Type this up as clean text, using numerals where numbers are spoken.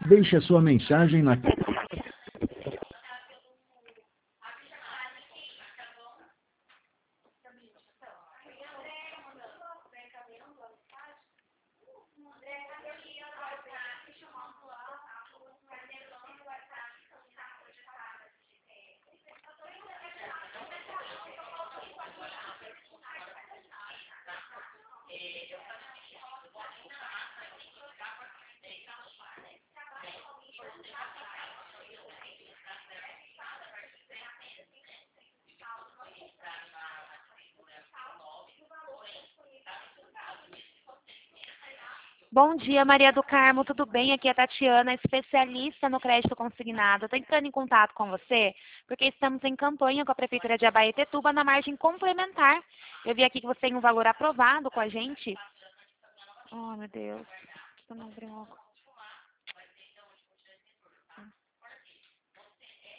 Deixe a sua mensagem na Bom dia, Maria do Carmo, tudo bem? Aqui é a Tatiana, especialista no crédito consignado. Estou entrando em contato com você porque estamos em campanha com a Prefeitura de Abaetetuba na margem complementar. Eu vi aqui que você tem um valor aprovado com a gente. Oh, meu Deus. Deixa eu não abrir logo.